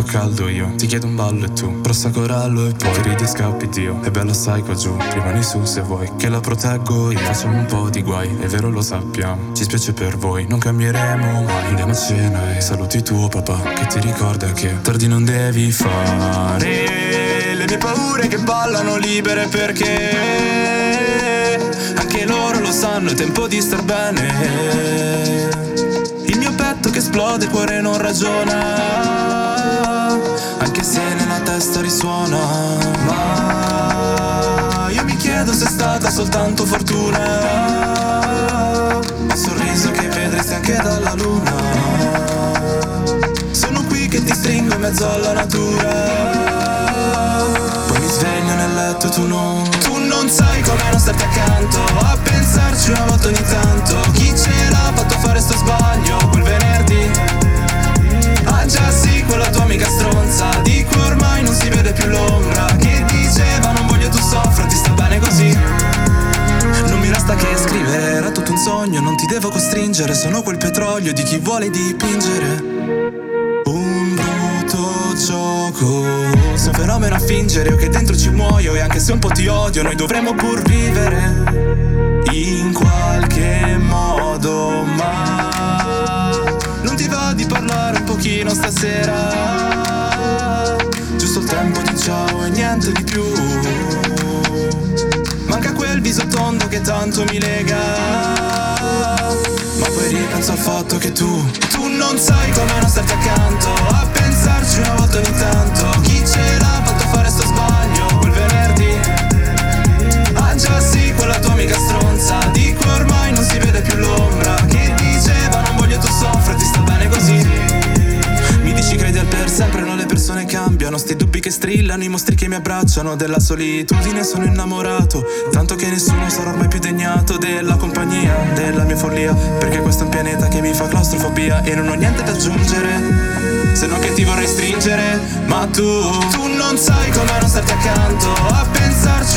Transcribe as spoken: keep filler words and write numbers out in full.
caldo io. Ti chiedo un ballo e tu rossa corallo e poi che ridi e scappi Dio. È bello assai qua giù, rimani su se vuoi che la proteggo io. Facciamo un po' di guai, è vero lo sappiamo. Ci spiace per voi, non cambieremo mai. Andiamo a cena e saluti tuo papà che ti ricorda che tardi non devi fare. Le mie paure che ballano libere perché anche loro lo sanno, è tempo di star bene. Il mio petto che esplode, il cuore non ragiona, anche se nella testa risuona. Ma io mi chiedo se è stata soltanto fortuna, il sorriso che vedresti anche dalla luna. Sono qui che ti stringo in mezzo alla natura, poi mi sveglio nel letto e tu non. Tu non sai come non starti accanto, a pensarci una volta ogni tanto. Chi ce l'ha fatto fare sto sbaglio quel venerdì? Ah già sì, quella tua amica stronza di cui ormai non si vede più l'ombra, che diceva non voglio tu soffra, ti sta bene così. Non mi resta che scrivere, era tutto un sogno, non ti devo costringere, sono quel petrolio di chi vuole dipingere. Un brutto gioco, sei un fenomeno a fingere, io che dentro ci muoio e anche se un po' ti odio noi dovremmo pur vivere in qualche modo. Ma non ti va di parlare un pochino stasera? Giusto il tempo di ciao e niente di più. Manca quel viso tondo che tanto mi lega, ma poi ripenso al fatto che tu Tu non sai come non starti accanto, a pensarci una volta ogni tanto. Chi ce l'ha fatto fare sto sbaglio quel venerdì? Ah già sì, quella tua amica stronza di cui ormai non si vede più l'ombra, che diceva non voglio tu soffra, ti sta bene così. Mi dici credi al per sempre, no le persone cambiano, sti dubbi che strillano, i mostri che mi abbracciano. Della solitudine sono innamorato, tanto che nessuno sarà ormai più degnato della compagnia, della mia follia, perché questo è un pianeta che mi fa claustrofobia e non ho niente da aggiungere, se non che ti vorrei stringere. Ma tu, tu non sai come non starti accanto, a pensarci